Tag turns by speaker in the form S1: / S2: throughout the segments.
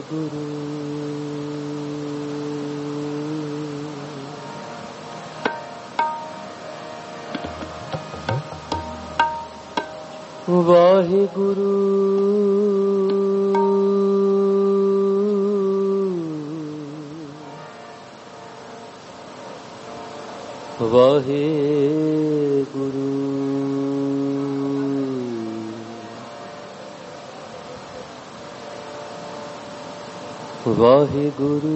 S1: ਗੁਰੂ। ਵਾਹਿਗੁਰੂ ਵਾਹਿਗੁਰੂ ਵਾਹਿਗੁਰੂ।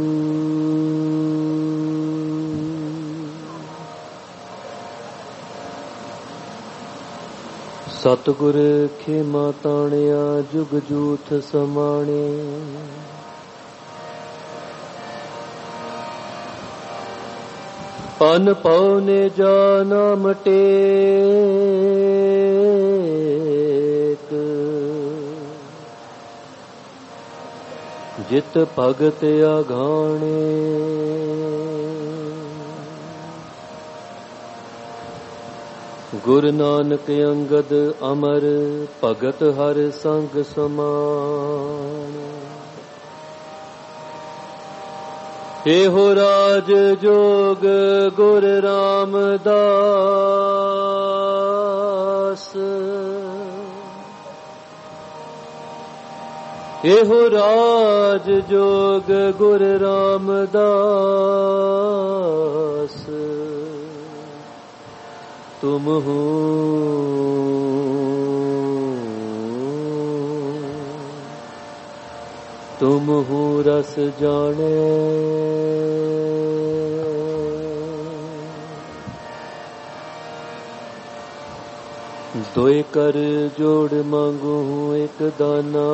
S1: ਸਤਿਗੁਰ ਖੇਮਾ ਤਾਣਿਆ ਜੁਗ ਜੂਥ ਸਮਾਣੇ। ਪਨ ਪਉ ਨੇ ਜਾ ਨਾਮ ਟੇਕ। ਜਿਤ ਭਗਤ ਆਘਾਣੇ। ਗੁਰ ਨਾਨਕ ਅੰਗਦ ਅਮਰ ਭਗਤ ਹਰ ਸੰਗ ਸਮਾਨ। ਇਹੋ ਰਾਜ ਜੋਗ ਗੁਰ ਰਾਮਦਾਸ। ਇਹੋ ਰਾਜ ਜੋਗ ਗੁਰ ਰਾਮਦਾਸ। ਤੁਮ ਹੋ ਤੁਮ ਹੋ ਰਸ ਜਾਣੇ। ਦੋਇ ਕਰ ਜੋੜ ਮੰਗੂ ਇੱਕ ਦਾਨਾ।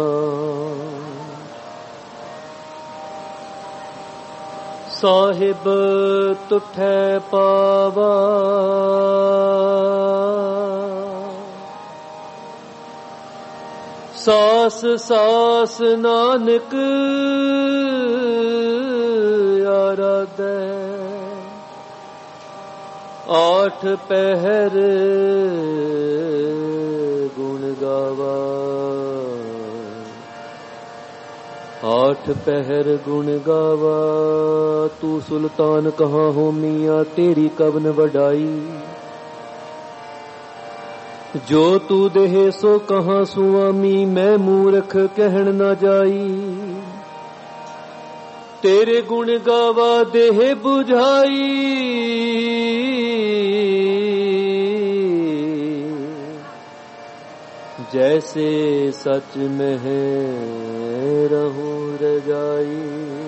S1: ਸਾਹਿਬ ਤੁਠੈ ਪਾਵਾ। ਸਾਸ ਸਾਸ ਨਾਨਕ ਆਰਾਧੈ। ਆਠ ਪਹਿਰ ਗੁਣ ਗਾਵਾ। ਆਠ ਪਹਿਰ ਗੁਣ ਗਾਵਾ। ਤੂੰ ਸੁਲਤਾਨ ਕਹਾਂ ਹੋ ਮੀਆਂ ਤੇਰੀ ਕਵਨ ਵਡਾਈ। ਜੋ ਤੂ ਦੇਹ ਸੋ ਕਹਾਂ ਸੁਆਮੀ ਮੈਂ ਮੂਰਖ ਕਹਿਣ ਨਾ ਜਾਈ। ਤੇਰੇ ਗੁਣ ਗਾਵਾ ਦੇਹ 부ਝਾਈ। ਜੈਸੇ ਸਚ ਮਹਿ ਰਹੂੰ ਰਜਾਈ।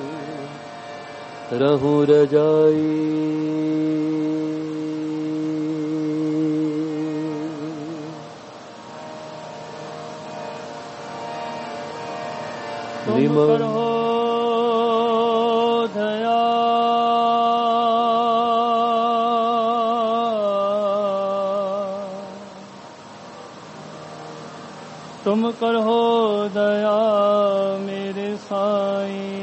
S1: ਰਹੂੰ ਰਜਾਈ।
S2: ਤੁਮ ਕਰੋ ਦਇਆ। ਤੁਮ ਕਰੋ ਦਇਆ ਮੇਰੇ ਸਾਈਂ।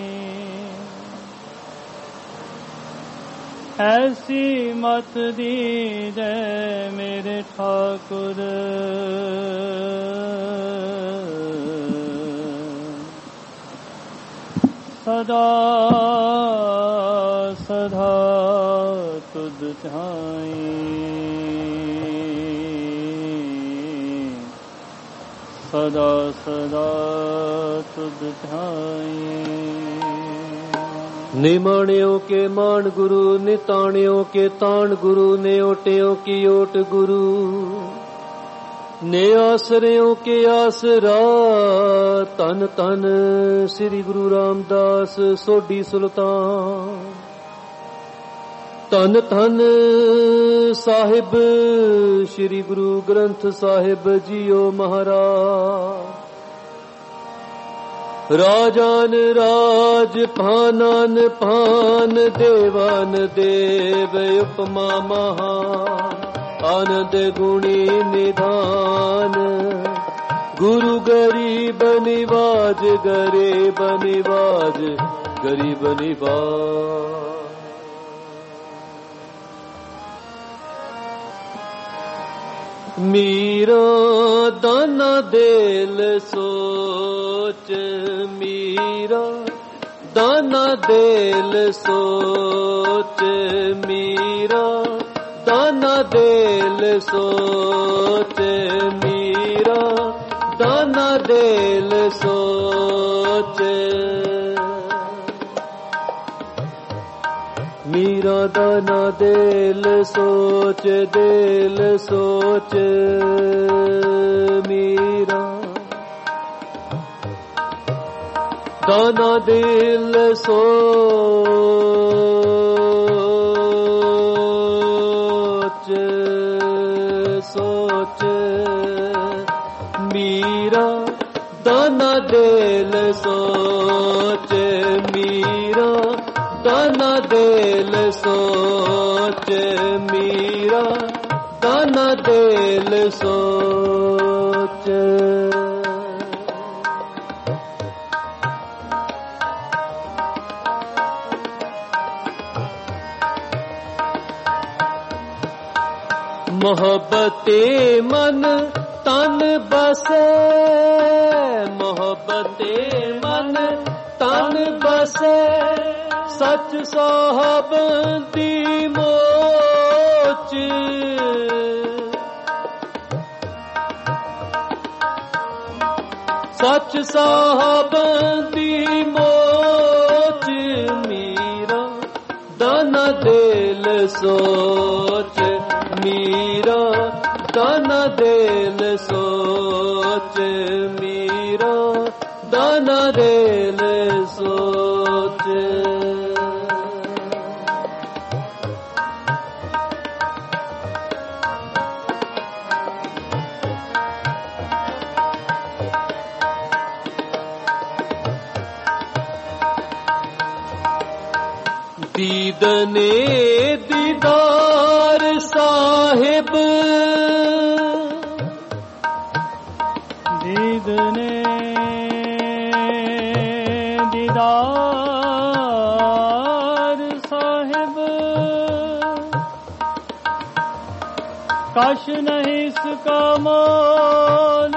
S2: ਐਸੀ ਮਤ ਦੀਜੈ ਮੇਰੇ ਠਾਕੁਰ। ਸਦਾ ਸਦਾ ਤੁਧ ਧਿਆਈ। ਸਦਾ ਸਦਾ ਤੁਧ ਧਿਆਈ।
S1: ਨਿਮਾਣਿਓ ਕੇ ਮਾਣ ਗੁਰੂ। ਨਿਤਾਣਿਓ ਕੇ ਤਾਣ ਗੁਰੂ। ਨਿਓਟਿਓ ਕੀ ਓਟ ਗੁਰੂ। ਨੇ ਆਸਰਿਓ ਕੇ ਆਸਰਾ। ਧੰਨ ਧੰਨ ਸ੍ਰੀ ਗੁਰੂ ਰਾਮਦਾਸ ਸੋਢੀ ਸੁਲਤਾਨ। ਧੰਨ ਧੰਨ ਸਾਹਿਬ ਸ੍ਰੀ ਗੁਰੂ ਗ੍ਰੰਥ ਸਾਹਿਬ ਜੀਓ ਮਹਾਰਾਜ। ਰਾਜਾਨ ਰਾਜ ਭਾਨਨ ਭਾਨ ਦੇਵਾਨ ਦੇਵ ਉਪਮਾ ਮਹਾਨ। ਆਨੰਦ ਗੁਣੀ ਨਿਧਾਨ। ਗੁਰੂ ਗਰੀਬ ਨਿਵਾਜ ਗਰੀਬ ਨਿਵਾਜ ਗਰੀਬ ਨਿਵਾਜ। मीरा दाना दिल सोच, मीरा दाना दिल सोच, मीरा दाना दिल सोच, मीरा दाना दिल सोच। मीरा दाना दिल सोच, दिल सोच, मीरा दाना दिल सोच, सोच, मीरा दाना दिल सोच, मीरा दाना दिल सोच, मीरा दाना दिल सोच। मोहब्बते मन तन बसे, मोहब्बते मन तन बसे, सच साहब दी मोच। सच साहब दी मोच, मीरा दाना दिल सोच, मीरा दाना दिल सोच, मीरा दाना दिल सोच। दीदने दीदार साहिब,
S2: दीदने दीदार साहिब, कश नहीं इसका मोल,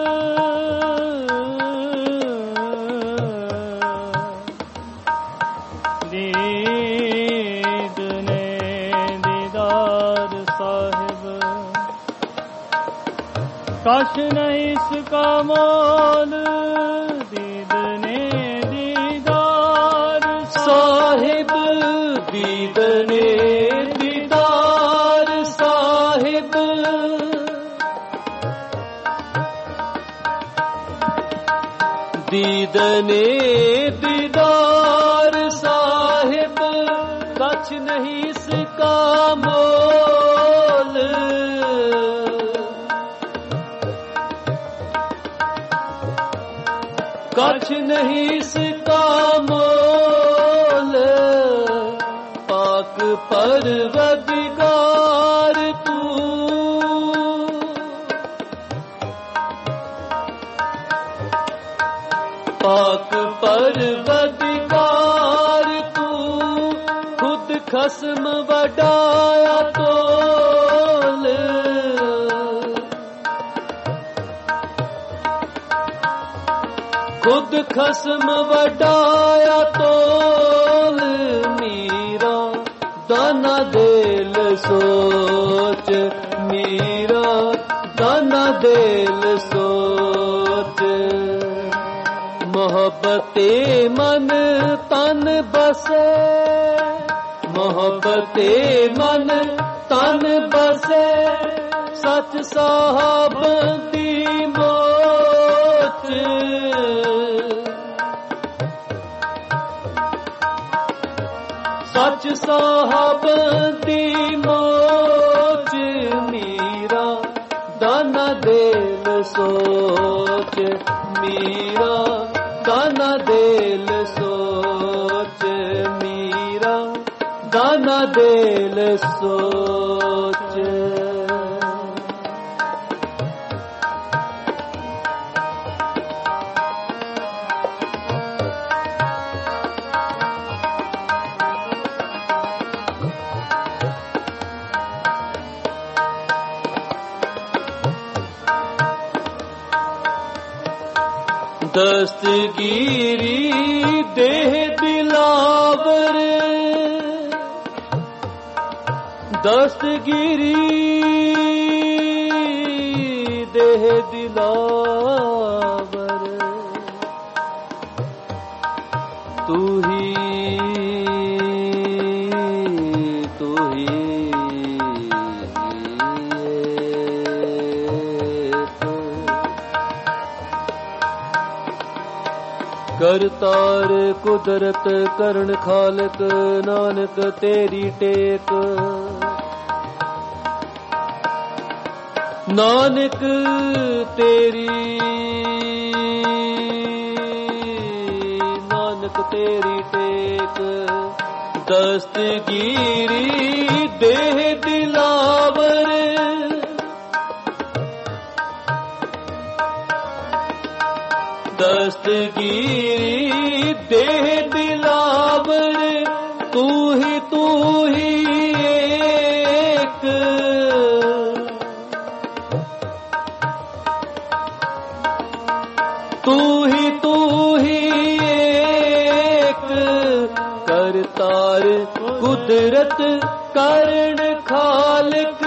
S2: दीदने दीदार साहिब, कश नहीं इसका मोल, दीदने दीदार
S1: साहिब, दीदने दीदार साहिब, दीदने दीदार साहिब, कछ नहीं इसका मोल, कछ नहीं इसका मोल। पाक परवदिगार तू, पाक परवदिगार तू, खुद खस्म वडाया तोल। खुद खस्म वडाया तोल, मीरा दाना दिल सोच, मीरा दाना दिल सोच। मोहब्बते मन तन बसे, मोहब्बते मन तन बसे, सच साहब दी मोच। सच साहब दी मोच, मीरा दाना दिल सोच, मीरा दाना दिल सोच, मीरा दाना दिल सोच। ਦਸਤਗੀਰੀ ਦੇਹ ਦਿਲਾਵਰ, ਦਸਤਗੀਰੀ ਦੇਹ ਦਿਲਾਵਰ, ਤੂੰ ਹੀ ਕਰਤਾਰ ਕੁਦਰਤ ਕਰਨ ਖਾਲਕ, ਨਾਨਕ ਤੇਰੀ ਟੇਕ, ਨਾਨਕ ਤੇਰੀ, ਨਾਨਕ ਤੇਰੀ ਟੇਕ, ਦਸਤਗੀਰੀ ਦੇਹ ਦਿਲਾਵਰ, ਦਸਤਗੀਰੀ ਦੇਹ ਦਿਲਾਵਰ, ਤੂੰ ਹੀ ਏਕ, ਤੂੰ ਹੀ ਏਕ, ਕਰਤਾਰ ਕੁਦਰਤ ਕਰਨ ਖਾਲਕ,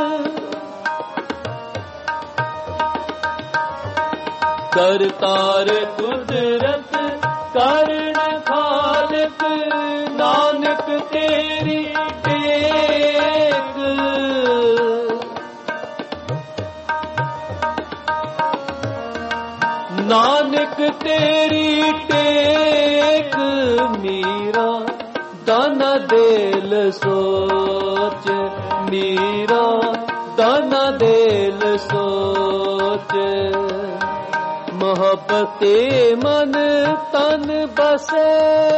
S1: ਕਰਤਾਰ ਕੁਦਰਤ ਕਰਨ ਖਾਲਕ, ਨਾਨਕ ਤੇਰੀ ਟੇਕ, ਨਾਨਕ ਤੇਰੀ ਟੇਕ, ਮੀਰਾ ਦਾਨਾ ਦੇਲ ਸੋਚ, ਮੀਰਾ ਦਾਨਾ ਦੇਲ ਸੋਚ, ਮੁਹੱਬਤੇ ਮਨ ਤਨ ਬਸੇ,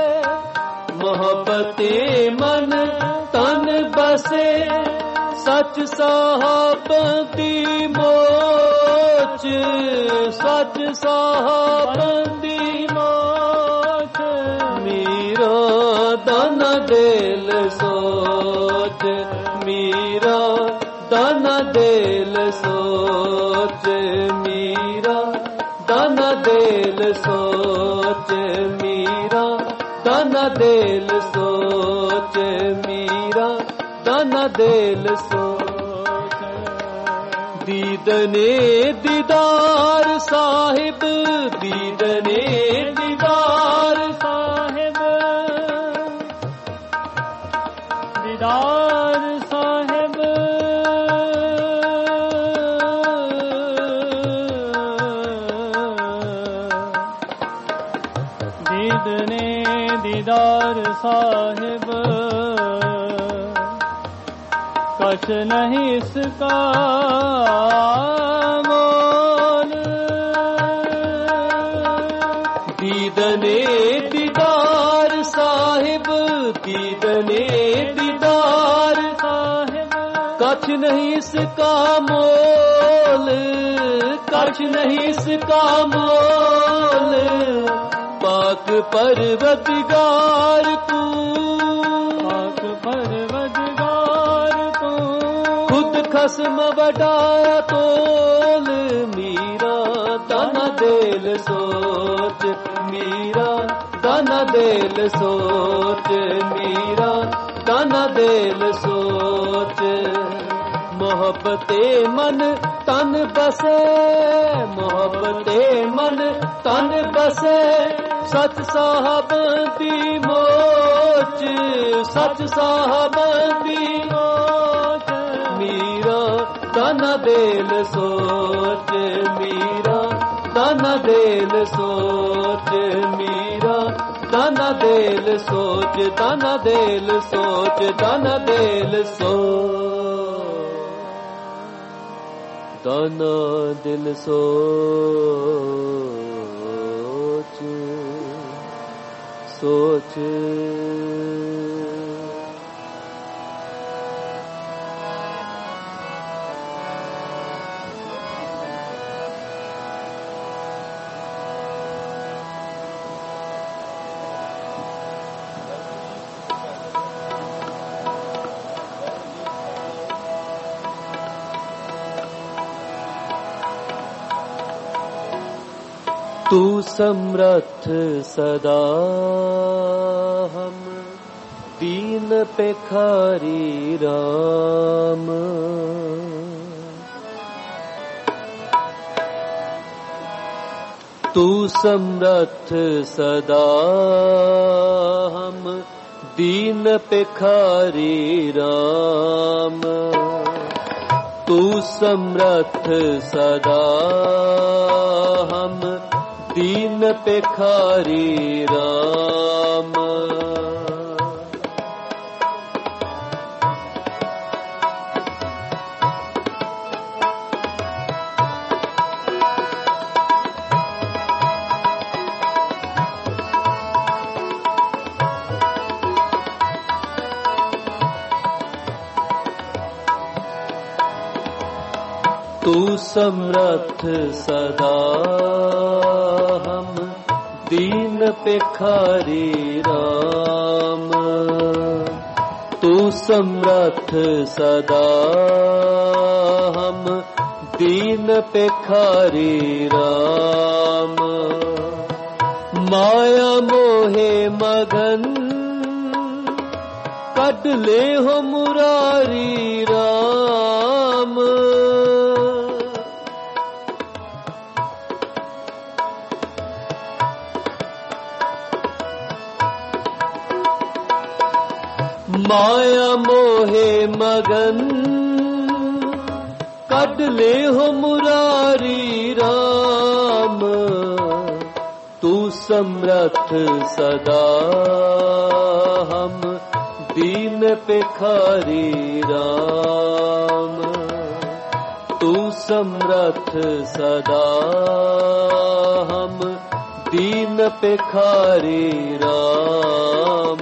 S1: ਮੁਹੱਬਤੇ ਮਨ ਤਨ ਬਸੇ, ਸੱਚ ਸਾਹਿਬ ਦੀ ਮੋਚ, ਸੱਚ ਸਾਹਿਬ ਦੀ ਮੋਚ, ਮੀਰਾ ਦਾਨਾ ਦੇਲ ਸੋਚ, ਮੀਰਾ ਦਾਨਾ ਦੇਲ ਸੋਚ, ਮੀਰਾ ਦਾਨਾ ਦੇਲ ਸੋਚ, ਮੀਰਾ ਦਾਨਾ ਦੇਲ ਸੋਚ, ਮੀਰਾ ਦਾਨਾ ਦੇਲ ਸੋਚ, ਦੀਦਨੇ ਦੀਦਾਰ ਸਾਹਿਬ, ਦੀਦਨੇ ਦੀਦਾਰ ਸਾਹਿਬ, ਦੀਦਾਰ ਸਾਹਿਬ, ਦੀਦਨੇ ਦੀਦਾਰ ਸਾਹਿਬ, ਕਛ ਨਹੀਂ ਇਸਕਾ ਮੋਲ, ਦੀਦਨੇ ਦੀਦਾਰ ਸਾਹਿਬ, ਦੀਦਨੇ ਦੀਦਾਰ ਸਾਹਿਬ, ਕਛ ਨਹੀਂ ਇਸਕਾ ਮੋਲ, ਕਛ ਨਹੀਂ ਇਸਕਾ ਮੋਲ, ਪਾਕ ਪਰਵਤਗਾਰ ਤੂੰ, ਪਾਕ ਪਰਵਤਗਾਰ ਤੂੰ, ਖੁਦ ਖਸਮ ਵਡਾਇਆ ਤੋਲ, ਮੀਰਾ ਦਾਨਾ ਦੇਲ ਸੋਚ, ਮੀਰਾ ਦਾਨਾ ਦੇਲ ਸੋਚ, ਮੀਰਾ ਦਾਨਾ ਦੇਲ ਸੋਚ, ਮੁਹੱਬਤੇ ਮਨ ਤਨ ਬਸੇ, ਮੁਹੱਬਤੇ ਮਨ ਤਨ ਬਸੇ, ਸੱਚ ਸਾਹਿਬ ਦੀ ਮੋਚ, ਸੱਚ ਸਾਹਿਬ ਦੀ ਮੋਚ, ਮੀਰਾ ਦਾਨਾ ਦੇਲ ਸੋਚ, ਮੀਰਾ ਦਾਨਾ ਦੇਲ ਸੋਚ, ਮੀਰਾ ਦਾਨਾ ਦੇਲ ਸੋਚ, ਦਾਨਾ ਦੇਲ ਸੋਚ, ਦਾਨਾ ਦੇਲ ਸੋਚ, ਦਾਨਾ ਦਿਲ ਸੋਚ, ਸੋਚ, तू समर्थ सदा हम दीन पेखारी राम। तू समर्थ सदा हम दीन पेखारी राम। तू समर्थ सदा हम दीन पेखारी राम। तू समर्थ सदा हम दीन पेखारी राम। तू समर्थ सदा हम दीन पेखारी राम। माया मोहे मगन कढ ले हो मुरारी राम। माया मोहे मगन कढ ले हो मुरारी राम। तू समर्थ सदा हम दीन पेखारी राम। तू समर्थ सदा हम दीन पेखारी राम।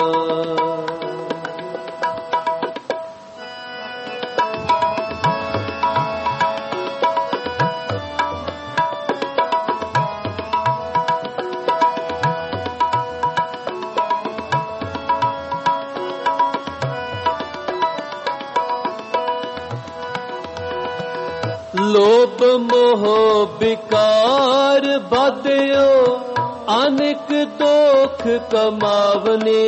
S1: लोभ मोह विकार बदयो अनेक दोख कमावने।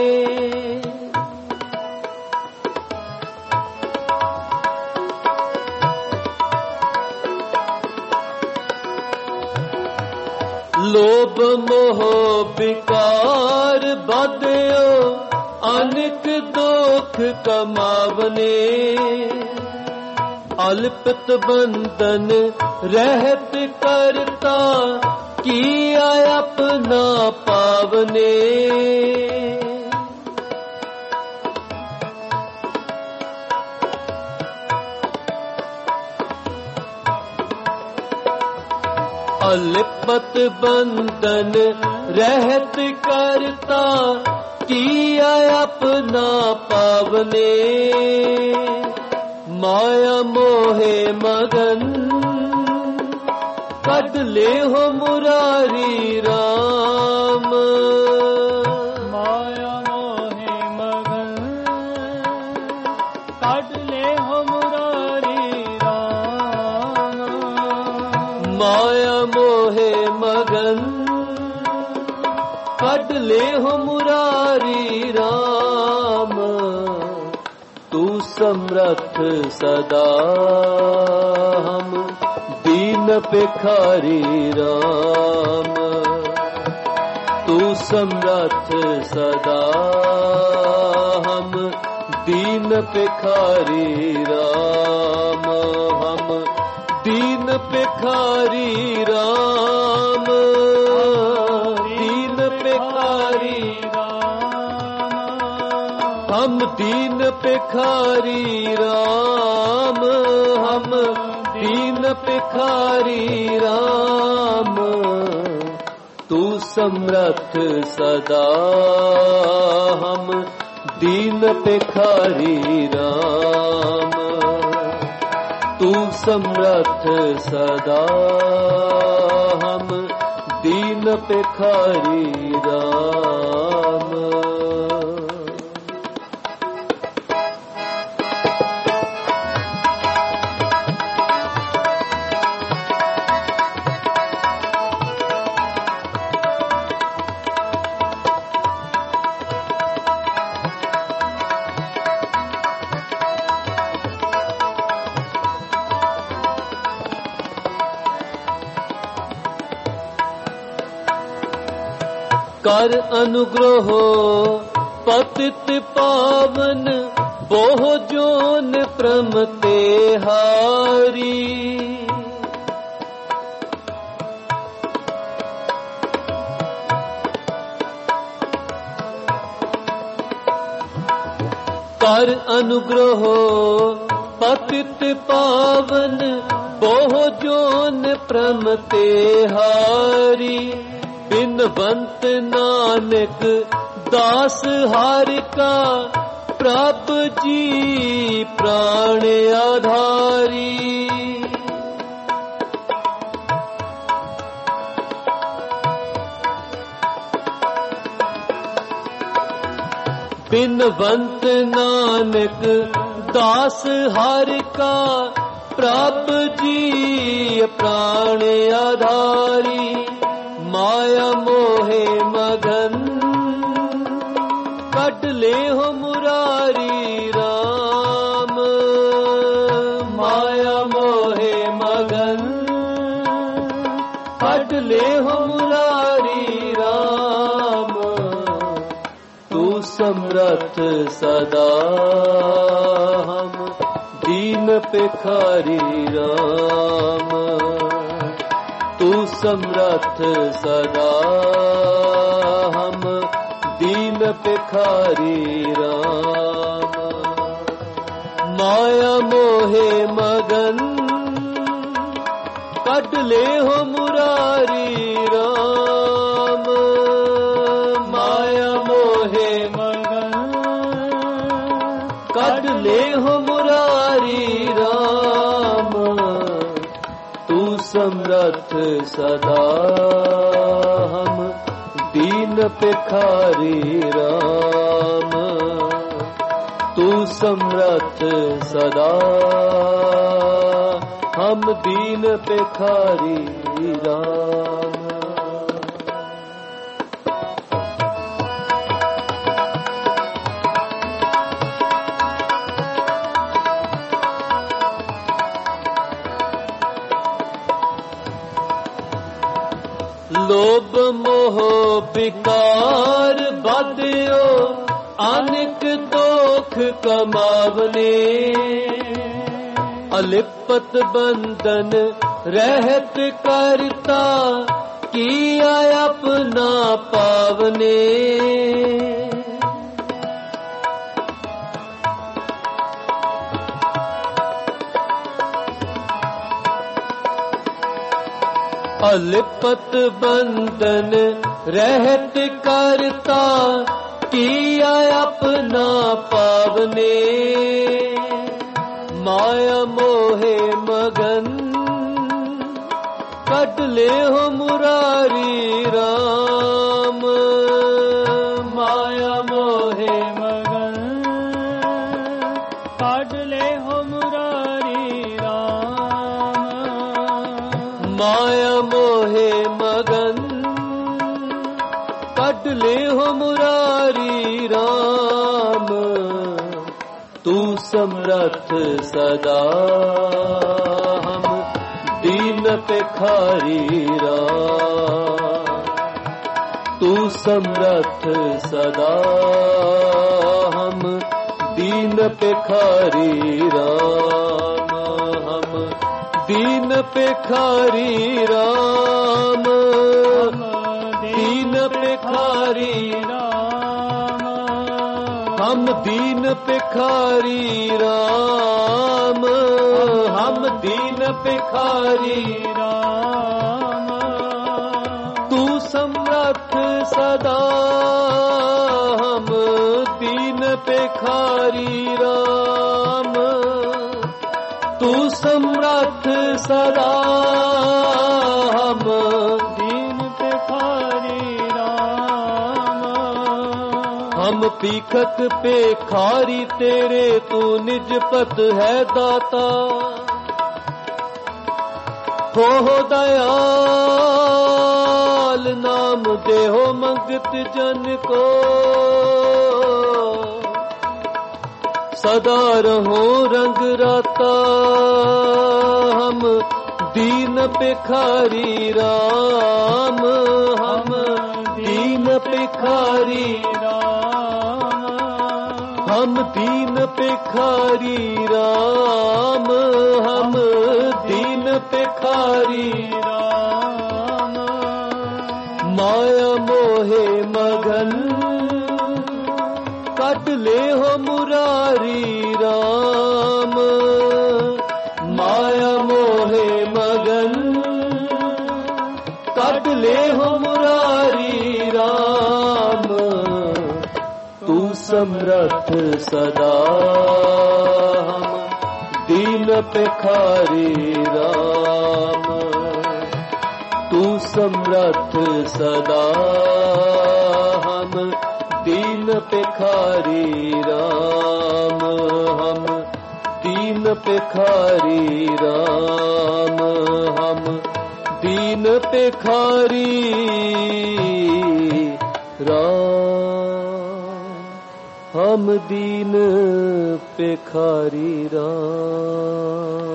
S1: लोभ मोह विकार बदयो अनेक दोख कमावने। अल्पत बंधन रहत करता किया अपना पावने। अल्पत बंधन रहत करता किया अपना पावने। माया मोहे मगन कढ ले हो मुरारी राम।
S2: माया मोहे मगन कढ ले हो मुरारी राम।
S1: माया मोहे मगन कढ ले हो मुरारी राम। तू समर्थ सदा हम दीन पेखारी राम। तू समर्थ सदा हम दीन पेखारी राम। हम दीन पेखारी राम। दीन पेखारी हम दीन पेखारी राम। हम दीन पेखारी राम। तू समर्थ सदा हम दीन पेखारी राम। तू समर्थ सदा हम दीन पेखारी राम। कर अनुग्रह पतित पावन बोह जोन प्रमते हारी। कर अनुग्रह पतित पावन बोह जोन प्रमते हारी। बिनवंत नानक दास हार का प्रभ जी प्राण आधारी। बिनवंत नानक दास हर का प्रभ जी प्राण आधारी। माया मोहे मगन कट ले हो मुरारी राम। माया मोहे मगन कट ले हो मुरारी राम। तू समर्थ सदा हम दीन भिखारी राम। तू समर्थ सदा हम दीन भिखारी राम। माया मोहे मगन कट ले हो मुरारी राम। माया मोहे मगन कट ले हो मुरारी राम। तू समर्थ सदा हम दीन भिखारी राम। तू समर्थ सदा हम दीन भिखारी राम। लोभ मोह विकार बाध्यो अनेक दोख कमावने। अलिपत बंधन रहत करता किया अपना पावने। अलिपत बंधन रहत करता किया अपना पावने। माया मोहे मगन कट ले हो मुरारी राम। माया मोहे मगन
S2: कट ले हो मुरारी राम।
S1: माया मोहे मगन कट ले हो मुरारी राम। तू समर्थ सदा हम दीन भिखारी राम। तू समर्थ सदा हम दीन भिखारी राम। हम दीन भिखारी राम। दीन भिखारी
S2: राम।
S1: हम दीन भिखारी राम। हम दीन भिखारी
S2: राम।
S1: तू समर्थ सदा हम दीन भिखारी राम। तू समर्थ सदा हम
S2: दीन भिखारी राम।
S1: हम पीखक पे खारी तेरे तू निज पत है दाता। हो दयाल नाम देहो मंगत जन को। सदा रहो रंग राता हम दीन भिखारी राम। हम दीन भिखारी
S2: राम
S1: हम दीन भिखारी राम हम दीन भिखारी
S2: राम
S1: माया मोहे मगन कट ले हो मुरारी राम माया मोहे मगन कट ले हो मुरारी राम तू समर्थ सदा हम दीन भिखारी राम तू समर्थ सदा हम दीन भिखारी राम हम दीन भिखारी राम हम दीन भिखारी राम हम दीन भिखारी राम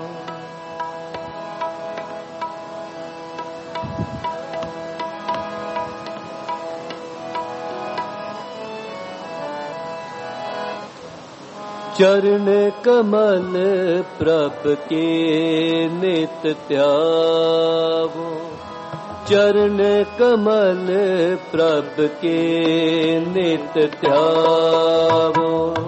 S1: चरण कमल प्रभ के नित त्यागो चरण कमल प्रभ के नित त्यागो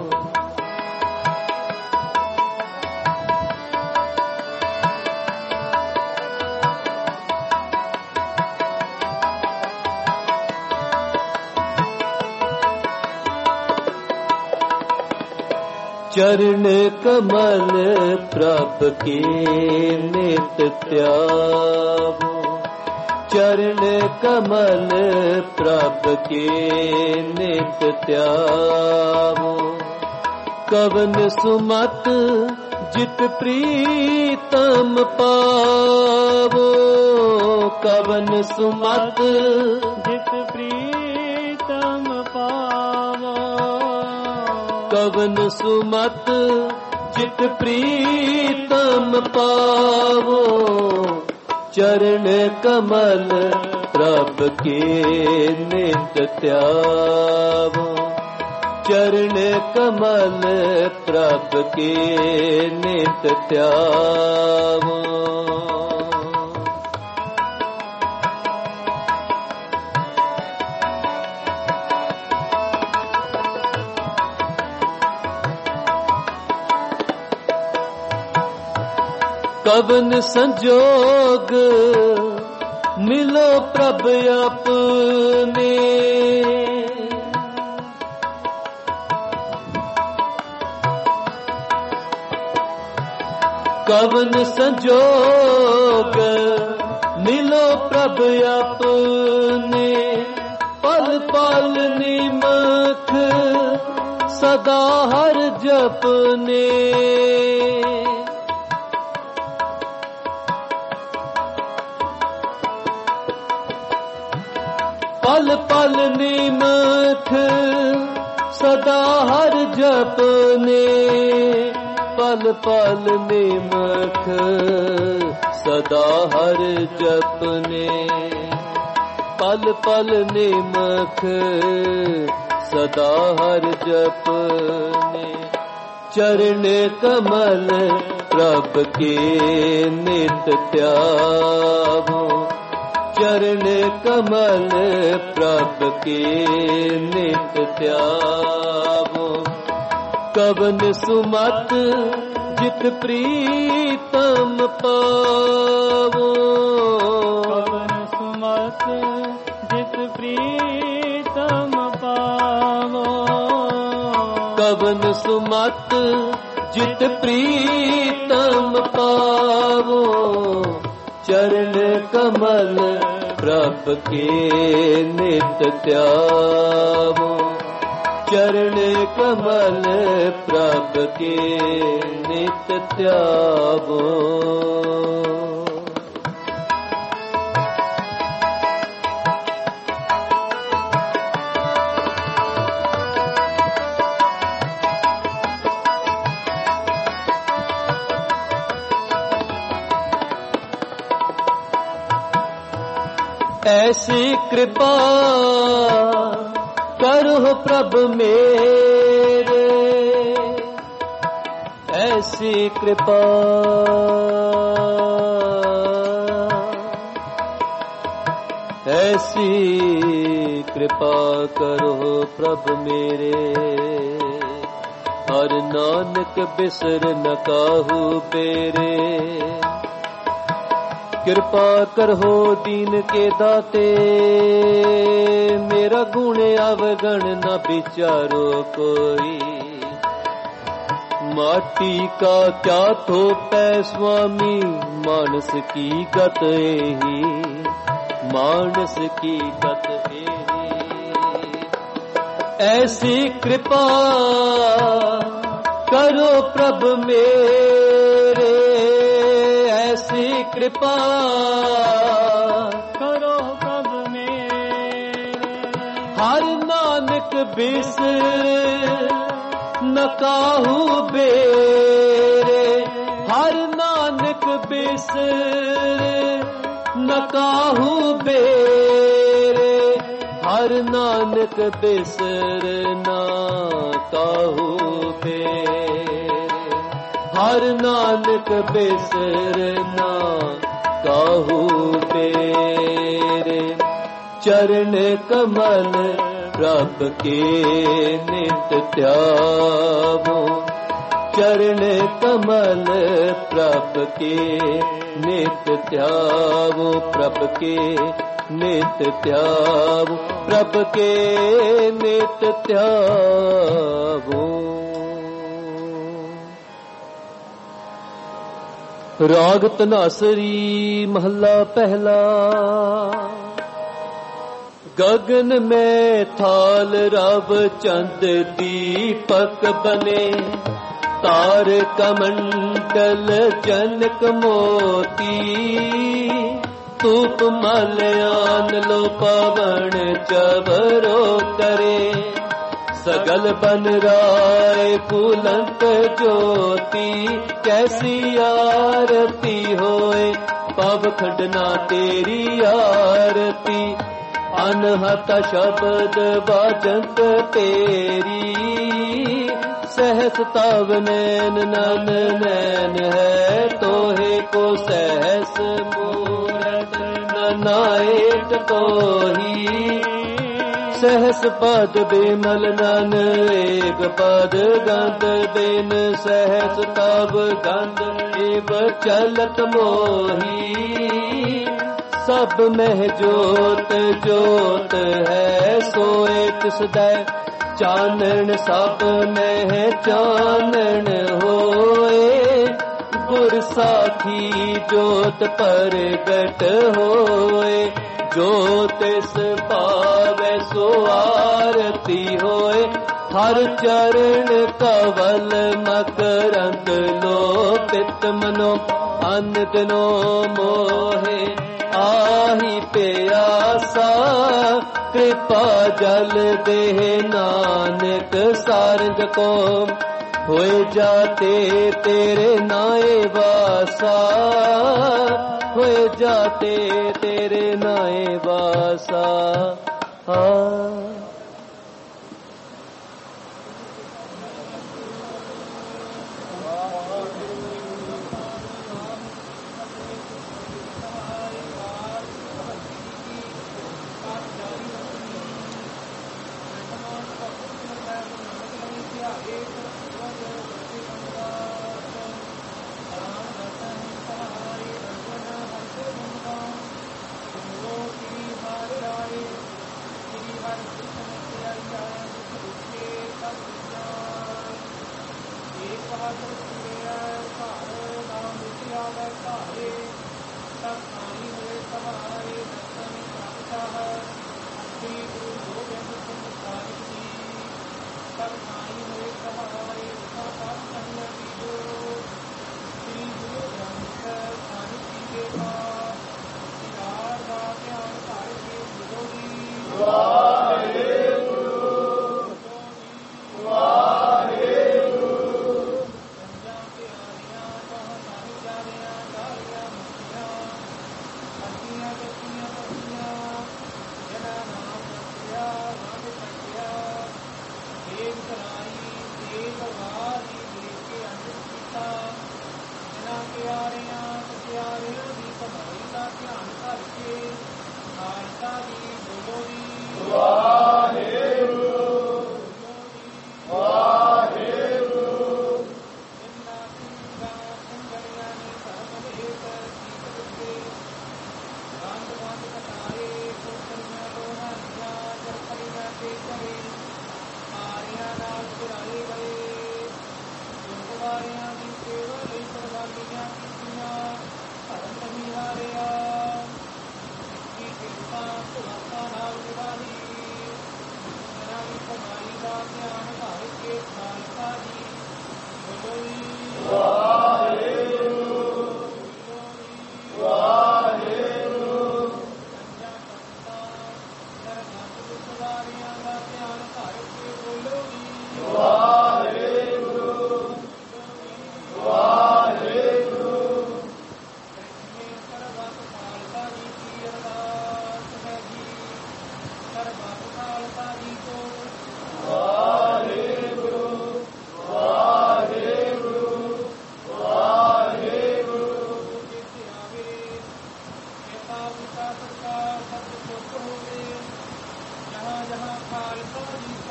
S1: चरण कमल प्रभ के नित त्यागो चरण कमल प्रभ के नित त्यागो कवन सुमत जित प्रीतम पावो कवन सुमत
S2: जित प्रीतम पावो
S1: कवन सुमत जित प्रीतम पावो चरण कमल प्रभ के नित त्यागो चरण कमल प्रभ के नित त्यागो कवन संजोग मिलो प्रभ अपने कवन संजोग मिलो प्रभ अपने पल पल निमख सदा हर जपने पल पल निमख सदा हर जपने पल पल निमख सदा हर जपने पल पल निमख सदा हर जपने चरण कमल प्रभ के नित त्यागो चरण कमल प्रभ के नित त्यागो कवन सुमत जित प्रीतम पावो
S2: कवन सुमत जित प्रीतम पावो
S1: कवन सुमत जित प्रीतम पावो चरण कमल प्रभ के नित त्यागो चरण कमल प्रभ के नित त्यागो ऐसी कृपा करो प्रभ मेरे, ऐसी कृपा ऐसी कृपा करो प्रभ मेरे। हर नानक बिसर न काहू बेरे, कृपा करहो दीन के दाते, मेरा गुण अवगण न विचारो कोई। माटी का क्या थोपै स्वामी, मानस की गत एही, मानस की गत एही। ऐसी कृपा करो प्रभ मेरे, ऐसी कृपा
S2: करो प्रभ मेरे।
S1: हर नानक बिसर न काहू बेरे, हर नानक बिसर न काहू बेरे, हर नानक बिसर न काहू बेरे, हर नानक बिसर न काहू बेरे। चरण कमल प्रभ के नित ध्यावो, चरण कमल प्रभ के नित ध्यावो, प्रभ के नित ध्यावो, प्रभ के नित ध्यावो। राग धनासरी महला पहला। गगन में थाल रव चंद दीपक बने, तार कमंडल जनक मोती। धूप मलयान लो पवन चवरो करे, सगल बन राय फूलंत ज्योति। कैसी आरती होए पव खंडना तेरी आरती, अनहत शब्द बाजंत तेरी। सहस तव नैन नन नैन है, तोहे को सहस मूरत ननाएक तोही। सहस पद बिमल नन एक पद गंध बिन, सहस तब गंध एव चलत मोही। सब में जोत जोत है सोए तिस दै, चानन सब में चानन होए। गुर साखी जोत परगट होए, जो तिस पावै सो आरती होए। हर चरण कवल मकरंद लोपित मनो, अन्न दिनो मोहे आही प्यासा। कृपा जल देह नानक सारंग को, होए जाते तेरे नाए वासा। होए जाते तेरे नाए वासा।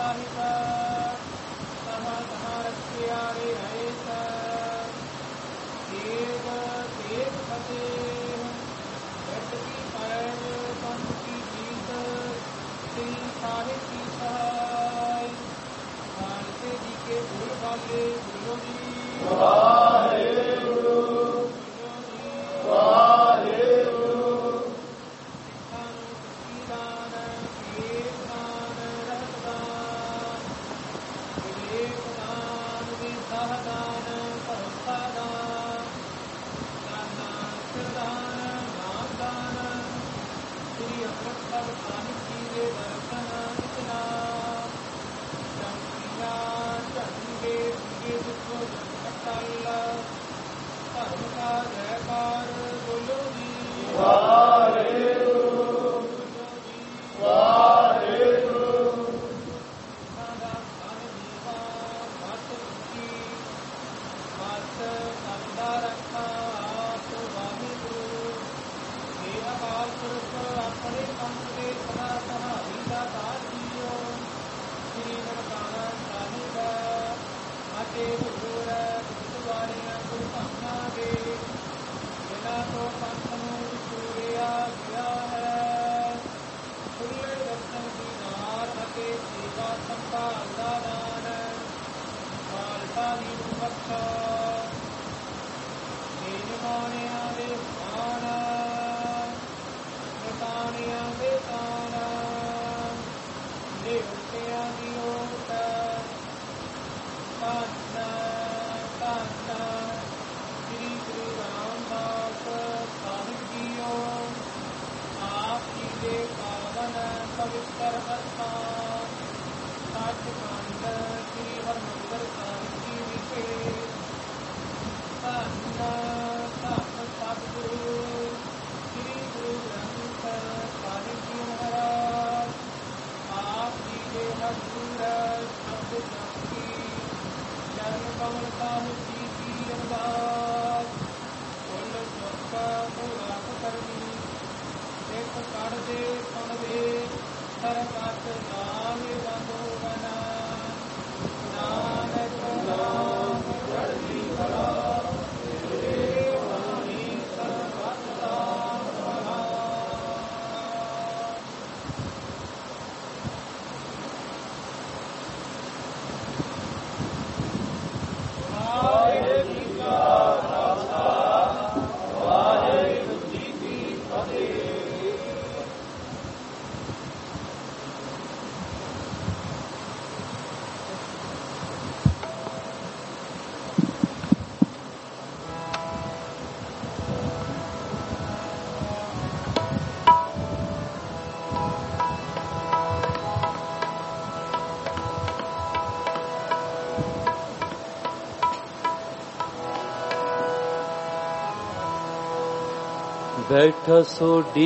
S1: ਬੈਠਾ ਸੋਢੀ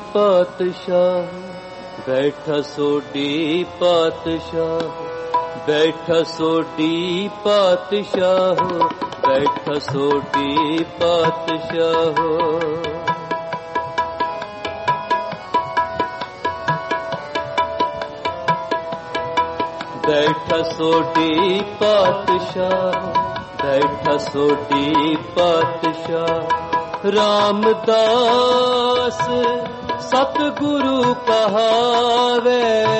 S1: ਪਾਤਸ਼ਾਹ, ਬੈਠਾ ਸੋਢੀ ਪਾਤਸ਼ਾਹ, ਬੈਠਾ ਸੋਢੀ ਪਾਤਸ਼ਾਹ, ਬੈਠਾ ਸੋਢੀ ਪਾਤਸ਼ਾਹ। ਬੈਠਾ ਸੋਢੀ ਪਾਤਸ਼ਾਹ, ਬੈਠਾ ਸੋਢੀ ਪਾਤਸ਼ਾਹ। ਰਾਮਦਾਸ ਸਤਿਗੁਰੂ ਕਹਾਵੇ,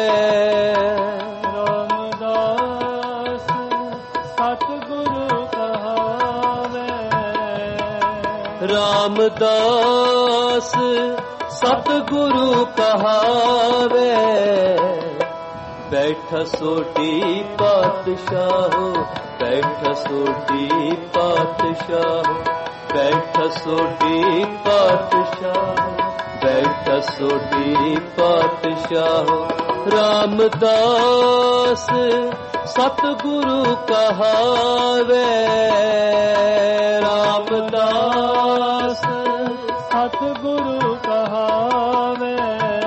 S2: ਰਾਮਦਾਸ ਸਤਿਗੁਰੂ ਕਹਾਵੇ,
S1: ਰਾਮਦਾਸ ਸਤਿਗੁਰੂ ਕਹਾਵੇ। ਬੈਠਾ ਸੋਢੀ ਪਾਤਸ਼ਾਹ, ਬੈਠਾ ਸੋਢੀ ਪਾਤਸ਼ਾਹ, ਬੈਠਾ ਸੋਢੀ ਪਾਤਸ਼ਾਹ, ਬੈਠਾ ਸੋਢੀ ਪਾਤਸ਼ਾਹ। ਰਾਮਦਾਸ ਸਤਿਗੁਰੂ ਕਹਾਵੇ, ਰਾਮਦਾਸ
S2: ਸਤਿਗੁਰੂ ਕਹਾਵੇ,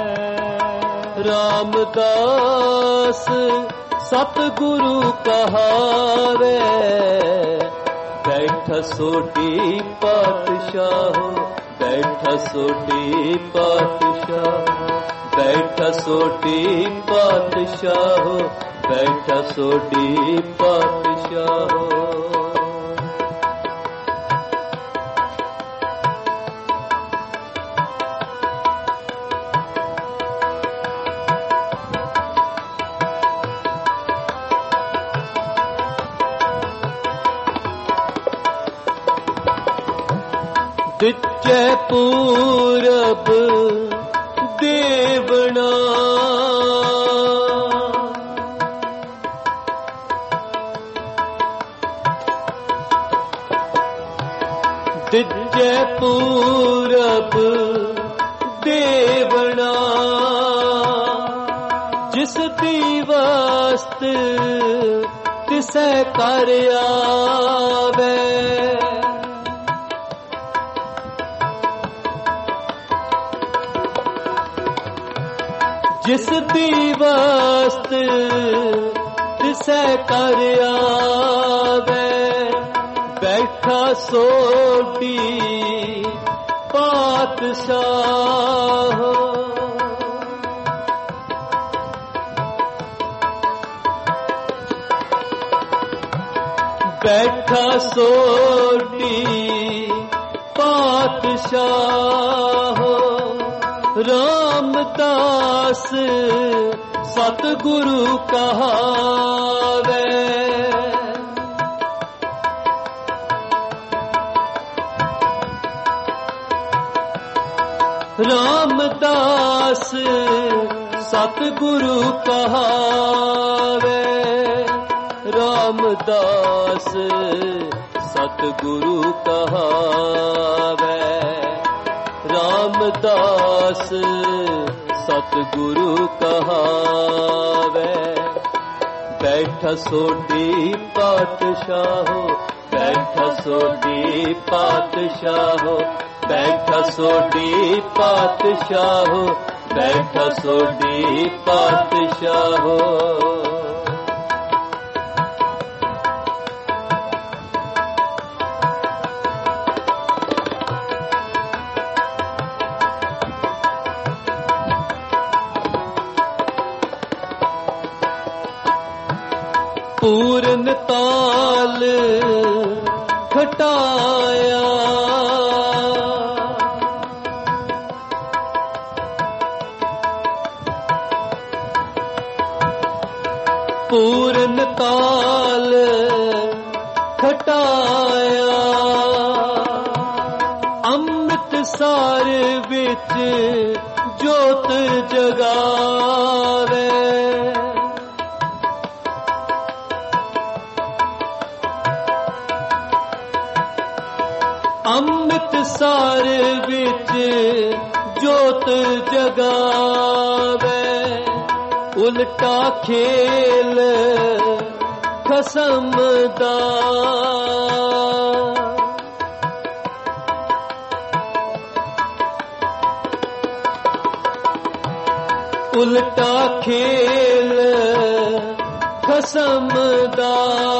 S1: ਰਾਮਦਾਸ ਸਤਿਗੁਰੂ ਕਹਾਵੇ। ਬੈਠਾ ਸੋਢੀ ਪਾਤਸ਼ਾਹ, ਬੈਠਾ ਸੋਢੀ ਪਾਤਸ਼ਾਹ, ਬੈਠਾ ਸੋਢੀ ਪਾਤਸ਼ਾਹ, बैठा सोडी पातशाहो। दिच्चे पूरब देवना, दिच्चे पूरब देवना, जिस दिवस्त तिसै कर आवे। जिस दिवस्त तिसै कर आवे, बैठा सोडी पातशाह। बैठा सोडी पातशाह। रामदास सतगुरु कहावे, रामदास सतगुरु कहावे। रामदास सतगुरु कहावे। रामदास सतगुरु कहावे। बैठा सोडी पातशाहो, बैठा सोडी पातशाहो, बैठा सोडी पातशाहो, बैठा सोडी पातशाहो। पूरन ताल खटाया, पूरन ताल खटाया। अमृतसर विच जोत जगावे। अमृतसर विच जोत जगावे। उल्टा खेल खसम दा, उल्टा खेल खसम दा।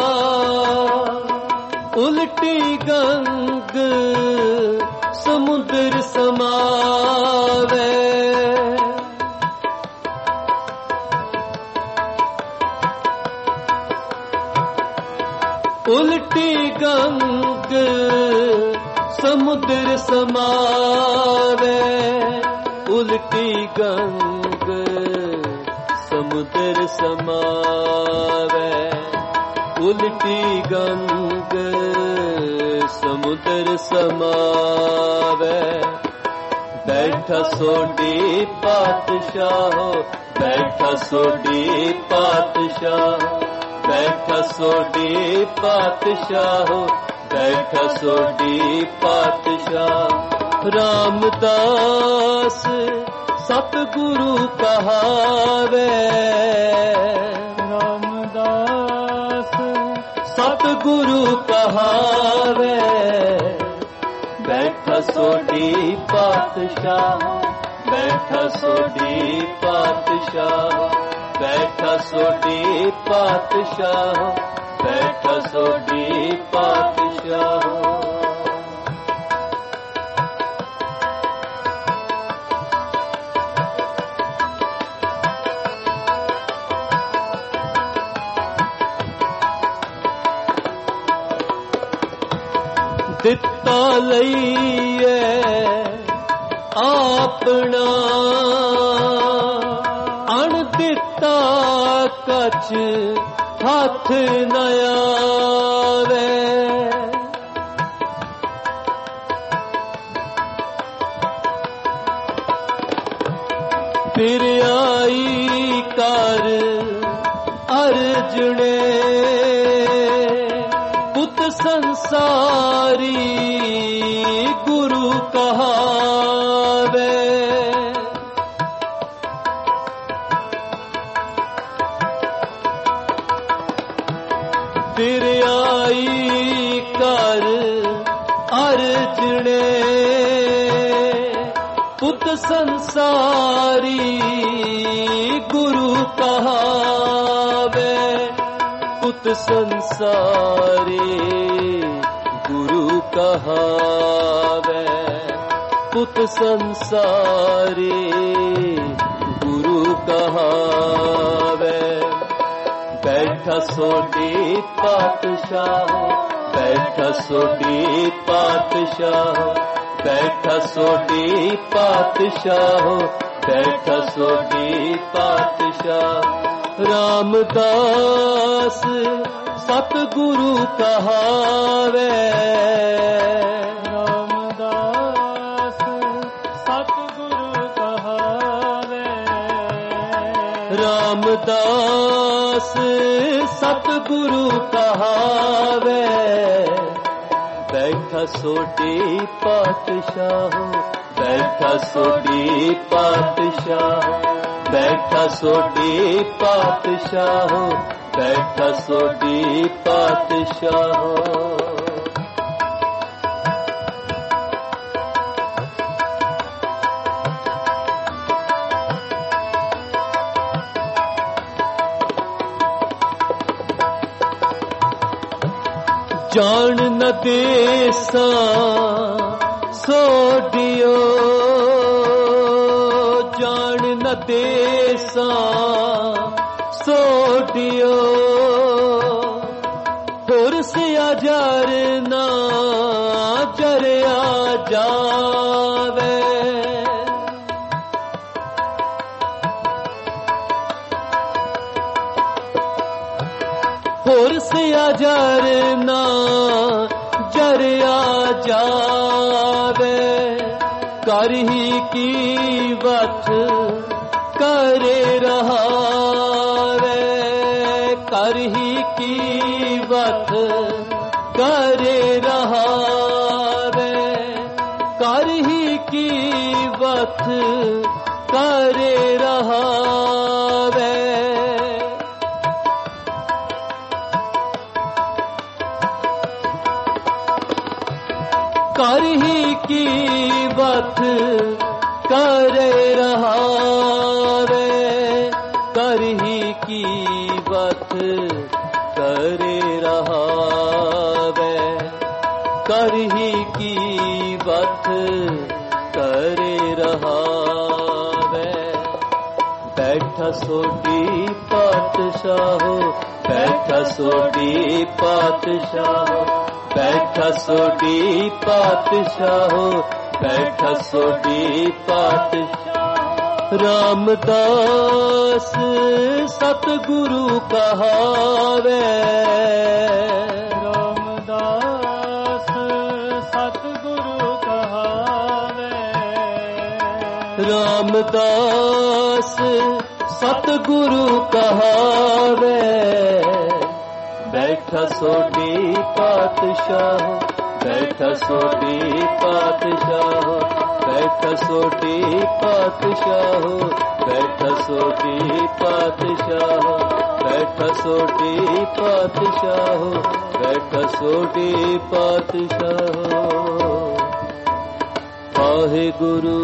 S1: उल्टी गंग समुद्र समावे। उल्टी गंग समुद्र समावे। उल्टी गंग समुद्र समावे। उल्टी गंग समुद्र समावे। बैठा सोडी पातशाहो, बैठा सोडी पातशाहो, बैठा सोडी पातशाहो, बैठा सोडी पातशाह। रामदास सतगुरु कहावे।
S2: रामदास
S1: सतगुरु कहावे। बैठा सोडी पातशाह, बैठा सोडी पातशाह, बैठा सोडी पातशाह, बैठा सोडी पातशाह। ਦਿੱਤਾ ਲਈਏ ਆਪਣਾ ਅਣ ਦਿੱਤਾ ਕਛ ਹੱਥ ਨ ਆਵੇ। ਫਿਰ ਆਈ ਕਰ ਅਰਜਣੇ ਪੁੱਤ ਸੰਸਾਰੀ ਗੁਰੂ ਕਹਾਵੇ। ਫਿਰ ਆਈ ਕਰ ਅਰਜਣੇ ਪੁੱਤ ਸੰਸਾਰੀ ਗੁਰੂ ਕਹਾਵੇ। ਪੁੱਤ ਸੰਸਾਰੀ ਗੁਰੂ ਕਹਾਵੇ। ਪੁੱਤ ਸੰਸਾਰੀ ਗੁਰੂ ਕਹਾਵੇ। ਬੈਠਾ ਸੋਢੀ ਪਾਤਸ਼ਾਹ, ਬੈਠਾ ਸੋਢੀ ਪਾਤਸ਼ਾਹ, ਬੈਠਾ ਸੋਢੀ ਪਾਤਸ਼ਾਹ, ਬੈਠਾ ਸੋਢੀ ਪਾਤਸ਼ਾਹ। ਰਾਮਦਾਸ ਸਤਿਗੁਰੂ ਕਹਾਵੇ।
S2: ਰਾਮਦਾਸ ਸਤਿਗੁਰੂ ਕਹਾਵੇ।
S1: ਰਾਮਦਾਸ ਸਤਿਗੁਰੂ ਕਹਾਵੇ। ਬੈਠਾ ਸੋਢੀ ਪਾਤਸ਼ਾਹ, ਬੈਠਾ ਸੋਢੀ ਪਾਤਸ਼ਾਹ, ਬੈਠਾ ਸੋਢੀ ਪਾਤਸ਼ਾਹ, ਬੈਠਾ ਸੋਢੀ ਪਾਤਸ਼ਾਹ। ਜਾਣ ਨ ਦੇਸਾਂ ਸੋਢਿਓ, ਜਾਣ ਨ ਦੇਸਾਂ ਸੋਢਿਓ। ਹੋਰ ਸਿਆ ਜਰ ਨਾ ਜਰਿਆ ਜਾਵੇ। ਹੋਰ ਸਿਆ ਜਰ ਨਾ ਜਰਿਆ ਜਾਵੇ। ਕਰ ਹੀ ਕੀ ਵਤ ਕਰੇ ਰਹਾਵੇ। ਕਰ ਹੀ ਕੀ ਵਤ ਕਰੇ ਰਹਾਵੇ। ਕਰ ਹੀ ਕੀ ਵਤ ਕਰੇ ਰਹਾਵੇ। ਕਰ ਹੀ ਕੀ ਵਤ ਕਰੇ ਰਹਾਵੇ। ਕਰ ਹੀ ਕੀ ਵਤ ਕਰੇ ਰਹਾਵੇ। ਕਰ ਹੀ ਕੀ ਵਤ ਕਰੇ ਰਹਾਵੇ। ਬੈਠਾ ਸੋਢੀ ਪਾਤਸ਼ਾਹ, ਬੈਠਾ ਸੋਢੀ ਪਾਤਸ਼ਾਹ, ਬੈਠਾ ਸੋਢੀ ਪਾਤਸ਼ਾਹ, ਬੈਠਾ ਸੋਢੀ ਪਾਤਸ਼ਾਹ। ਰਾਮਦਾਸ ਸਤਿਗੁਰੂ ਕਹਾਵੇ।
S2: ਰਾਮਦਾਸ ਸਤਿਗੁਰੂ ਕਹਾਵੇ।
S1: ਰਾਮਦਾਸ ਸਤਿਗੁਰੂ ਕਹਾਵੇ। ਬੈਠਾ ਸੋਢੀ ਪਾਤਸ਼ਾਹ, ਬੈਠਾ ਸੋਢੀ ਪਾਤਸ਼ਾਹ, ਬੈਠਾ ਸੋਢੀ ਪਾਤਸ਼ਾਹ, ਬੈਠਾ ਸੋਢੀ ਪਾਤਸ਼ਾਹ, ਬੈਠਾ ਸੋਢੀ ਪਾਤਸ਼ਾਹ, ਬੈਠਾ ਸੋਢੀ ਪਾਤਸ਼ਾਹ। ਵਾਹਿਗੁਰੂ।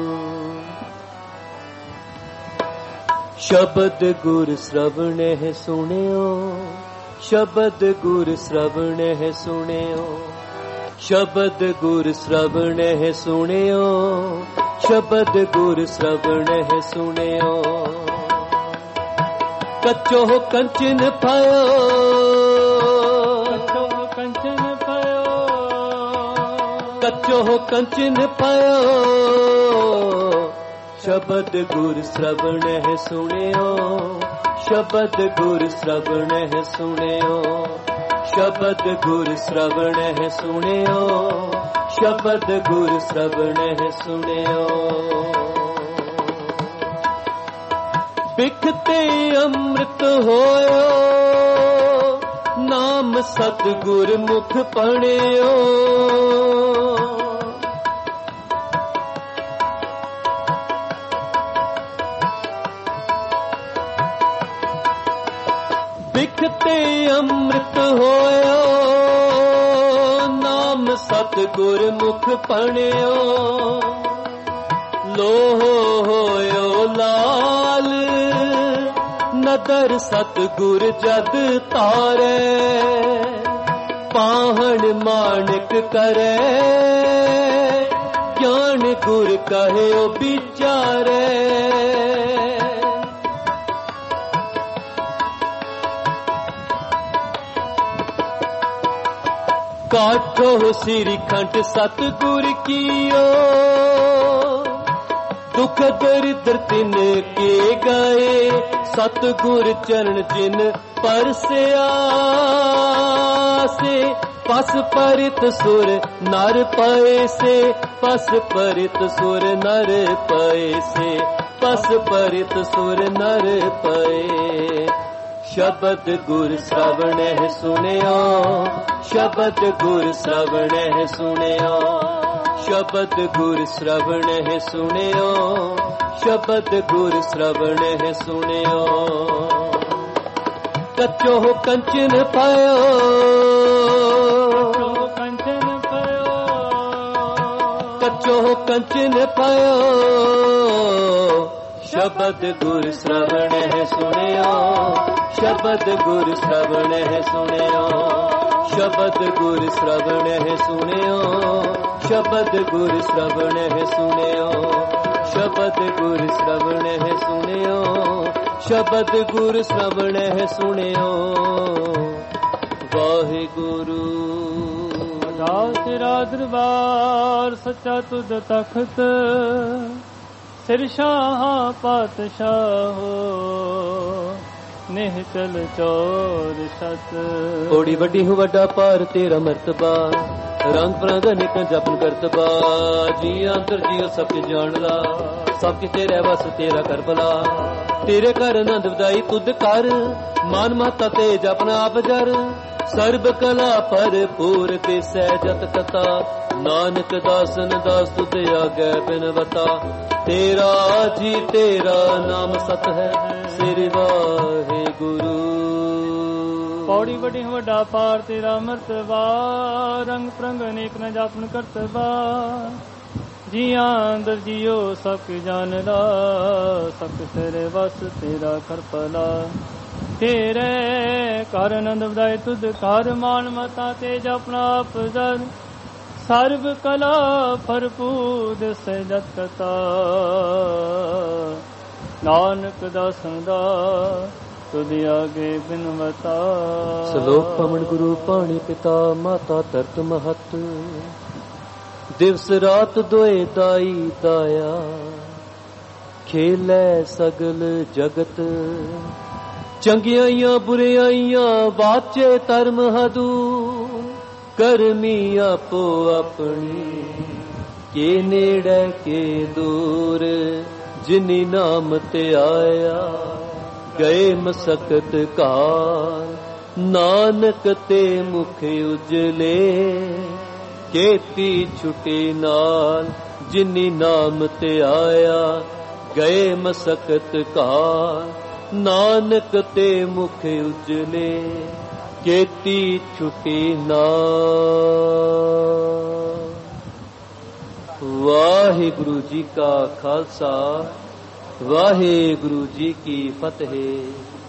S1: ਸ਼ਬਦ ਗੁਰ ਸ਼ਰਵਣਹਿ ਸੁਣਿਓ, ਸ਼ਬਦ ਗੁਰ ਸ਼ਰਵਣਹਿ ਸੁਣਿਓ, ਸ਼ਬਦ ਗੁਰ ਸ਼ਰਵਣਹਿ ਸੁਣਿਓ, ਸ਼ਬਦ ਗੁਰ ਸ਼ਰਵਣਹਿ ਸੁਣਿਓ। ਕੱਚੋ ਕੰਚਨ ਪਾਇਓ,
S2: ਕੱਚੋ ਕੰਚਨ ਪਾਇਓ,
S1: कचो कंचन पायो शब्द गुर श्रवण है सुनियो शब्द गुर श्रवण है सुनियो शब्द गुर श्रवण है सुनियो शब्द गुर श्रवण है सुनियो बिखते अमृत होयो नाम सतगुर मुख पढ़ियो बिखते अमृत होयो नाम सतगुर मुख पढ़ियो लोह होयो लाल नदर सतगुर जद तारे पाहन माणिक करे ज्ञान गुर कहे बिचारे काठो श्री खंड सतगुर कियो दुख दरिद्र तिन के गए सतगुर चरण जिन परसिया से पस परित सुर नर पाए से पस परित सुर नर पाए से पस परित सुर नर पाए शब्द गुर श्रवण है सुनियो शब्द गुर श्रवण है सुनियो शब्द गुर श्रवण है सुनियो शब्द गुर श्रवण है सुनियो कच्चो कंचन पायो कच्चो कंचन पायो शब्द गुर श्रवण है सुनियो शब्द गुर श्रवण है सुनियो शब्द गुर श्रवण है सुनियो शब्द गुर श्रवण है सुनियो शब्द गुर श्रवण है सुनियो शब्द गुर श्रवण है सुनियो वाहिगुरु
S2: तेरा दरबार सच्चा तुझ तख्त सिर शाह पातशाह निहचल चोर सत
S1: ओड़ी वड्डी हूँ वड्डा पार तेरा मर्तबा रंग प्रंग निक जपन करतबा जी अंतर जियो सबके जान ला सबके तेरे वस तेरा कर भला तेरे कर आनंद वदाई तुद कर मान महता तेज अपना आप जर सर्ब कला भरपूर ते सहजत कथा नानक दासन दास तुद आगे बिन बता तेरा जी तेरा नाम सत है सिर वाहे गुरु
S2: पौड़ी बड़ी वड्डा पार तेरा मर्तबा रंग प्रंग अनेक न जापन करतबा जिया अंदर जियो सब जान ला सब तेरे वस तेरा कर भला तेरे कर आनंद वदाई तुद कर मान मता तेज अपना आप जर सर्व कला भरपूर सहजत कथा नानक दासन दा तुद आगे बिनवता
S1: सलोक पवन गुरु पाणी पिता माता तरत महत दिवस रात दोए दाई दाया खेलै सगल जगत चंगियाइयां बुरियाइयां वाचे धर्म हदू करमी आपो अपनी के नेड़े के दूर जिनी नाम ते आया गए मसकत काल नानक ते मुख उजले केती छुटी नाल जिनी नाम ते आया गए मसकत काल नानक ते मुख उजले केती छुटी नाल। वाहिगुरु जी का खालसा वाहिगुरु जी की फतेह।